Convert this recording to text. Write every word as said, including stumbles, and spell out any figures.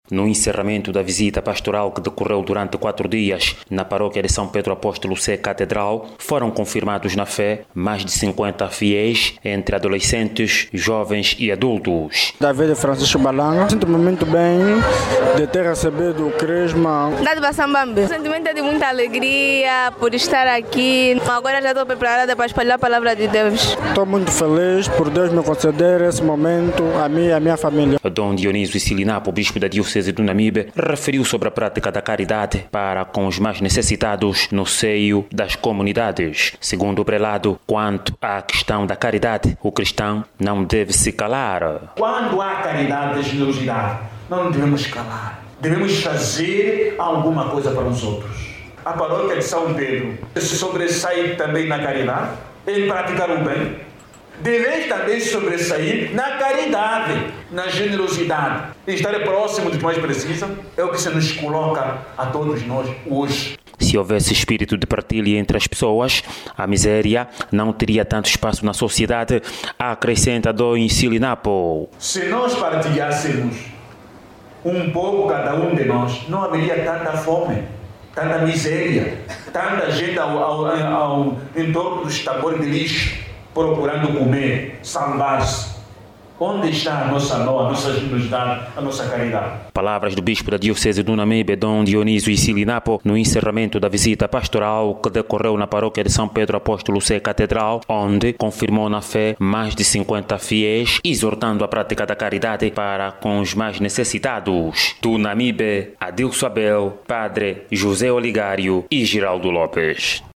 No encerramento da visita pastoral que decorreu durante quatro dias na paróquia de São Pedro Apóstolo C Catedral, foram confirmados na fé mais de cinquenta fiéis, entre adolescentes, jovens e adultos. David Francisco Balanga, sinto-me muito bem de ter recebido o crisma. Dado Bassambambe, o sentimento é de muita alegria por estar aqui. Agora já estou preparada para espalhar a palavra de Deus. Estou muito feliz por Deus me conceder esse momento a mim e a minha família. Dom Dionísio Silinapo, bispo da Diocese de Namibe, referiu sobre a prática da caridade para com os mais necessitados no seio das comunidades. Segundo o prelado, quanto à questão da caridade, o cristão não deve se calar. Quando há caridade e generosidade, não devemos calar. Devemos fazer alguma coisa para os outros. A paróquia de São Pedro se sobressai também na caridade, em praticar o bem. Deveis também sobressair na caridade, na generosidade. E estar próximo do que mais precisa é o que se nos coloca a todos nós hoje. Se houvesse espírito de partilha entre as pessoas, a miséria não teria tanto espaço na sociedade, acrescenta Dom Silinapo. Se nós partilhássemos um pouco cada um de nós, não haveria tanta fome, tanta miséria, tanta gente ao, ao, ao, em torno dos tambores de lixo, procurando comer, salvar-se. Onde está a nossa amor, a nossa generosidade, a nossa caridade? Palavras do bispo da Diocese de Namibe, Dom Dionísio Silinapo, no encerramento da visita pastoral que decorreu na paróquia de São Pedro Apóstolo C Catedral, onde confirmou na fé mais de cinquenta fiéis, exortando a prática da caridade para com os mais necessitados. Do Namibe, Adilson Abel, Padre José Oligário e Giraldo Lopes.